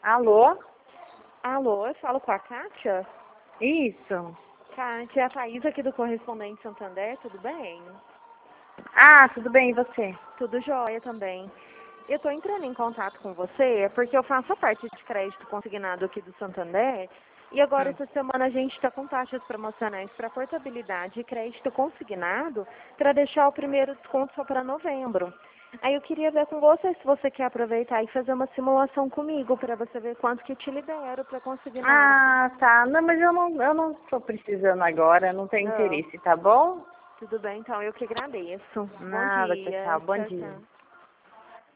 Alô? Alô, eu falo com a Kátia? Isso. Kátia, é a Thaís aqui do Correspondente Santander, tudo bem? Ah, tudo bem, e você? Tudo jóia também. Eu estou entrando em contato com você porque eu faço a parte de crédito consignado aqui do Santander e agora essa semana a gente está com taxas promocionais para portabilidade e crédito consignado para deixar o primeiro desconto só para novembro. Aí eu queria ver com você se você quer aproveitar e fazer uma simulação comigo para você ver quanto que te libero para consignado. Ah, tá. Não, mas eu não estou precisando agora, não tenho Não. interesse, tá bom? Tudo bem, então eu que agradeço. Bom Nada, tchau, dia. tchau. Bom Tchau, dia. tchau.